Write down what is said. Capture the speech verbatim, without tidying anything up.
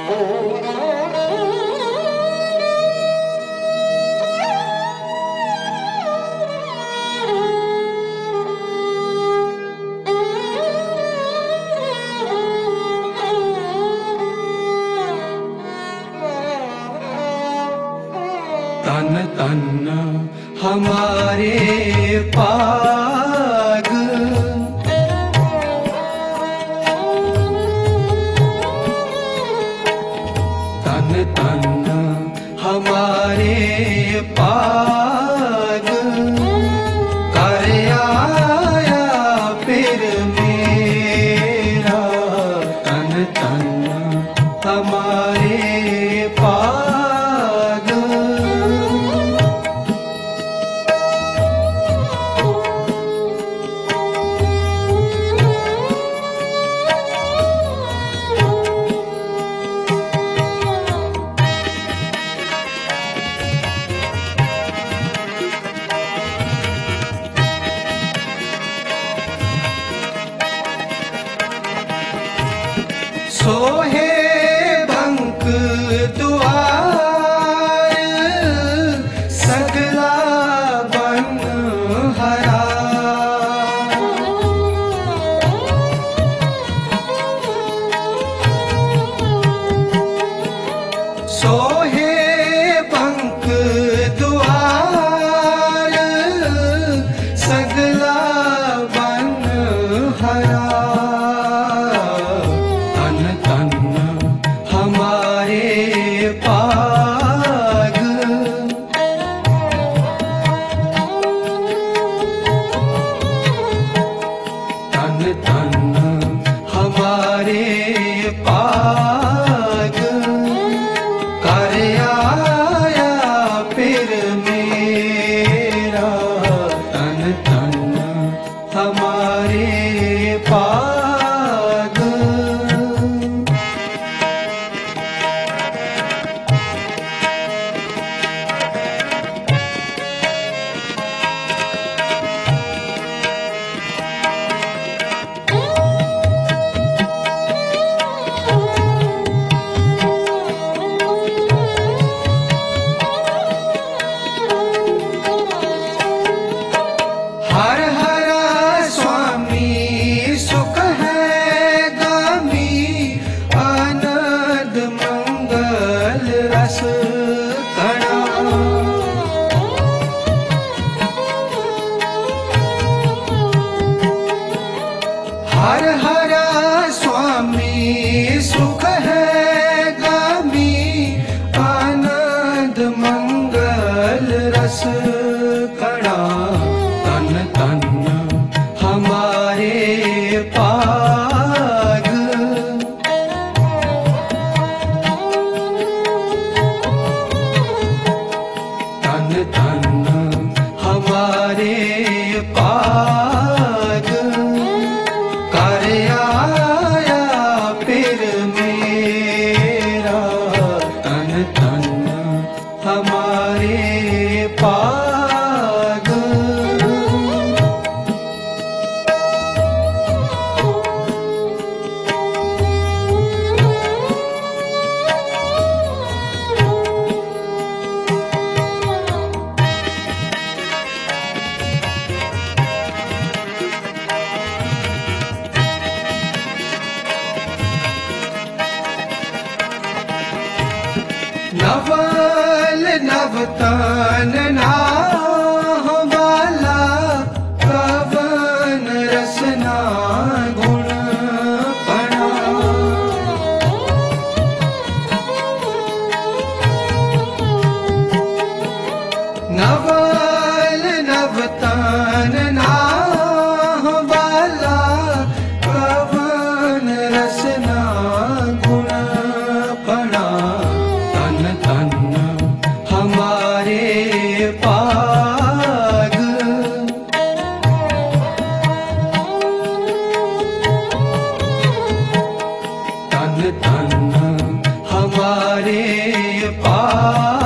तन तन हमारे पाग, तन तन हमारे पाग, कर आया फिर मेरा तन तन हमारे पाग। सोहे बंक दुआर सगला बन हरा, सोहे बंक दुआर सगला बन हरा। हमारे पाग, तन तन हमारे पाग, कर आया फिर मेरा तन तन हमारे पाग। हर हर स्वामी सुख है गामी, आनंद मंगल रस कणा। हर हर स्वामी सुख है गामी, आनंद मंगल रस कणा। तन तन हमारे पाग, तन तन हमारे पाग, कर आया फिर मेरा तन तन हमारे पाग। नवल नवतन नाह वाला, कवन रसना गुण पड़ा। नवल नवतन नाह वाला, कवन रसना गुण पड़ा। तन तन हमारे पाग, तन तन हमारे पाग।